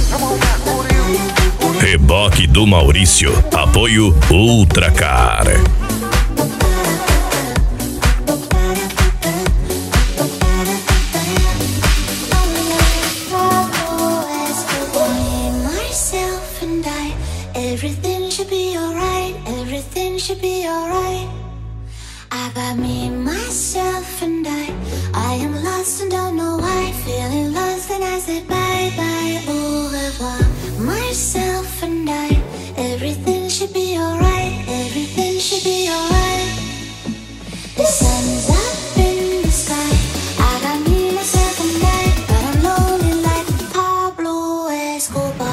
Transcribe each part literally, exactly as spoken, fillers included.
Reboque do Maurício. Apoio Ultracar. Everything should be alright, everything should be alright. I got me, myself and I. I am lost and don't know why. Feeling lost and I say bye bye, au revoir. Myself and I. Everything should be alright, everything should be alright. The sun's up in the sky. I got me, myself and I. But I'm lonely like Pablo Escobar.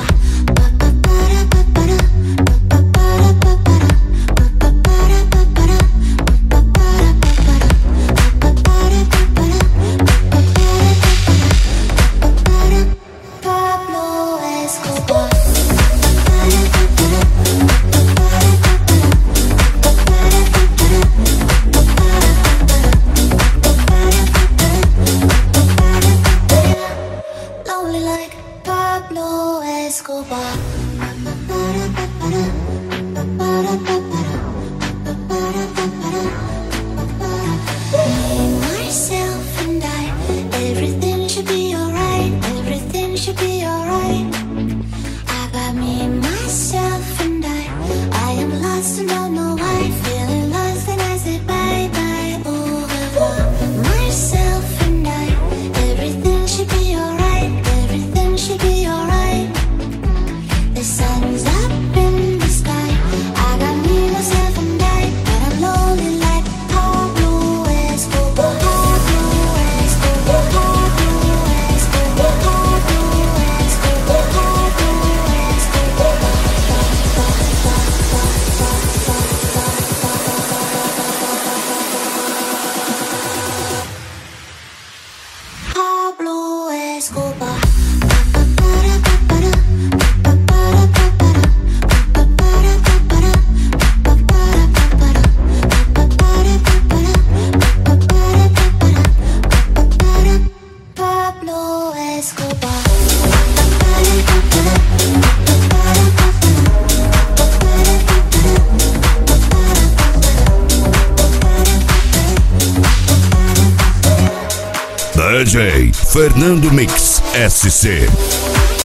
D J Fernando Mix S C.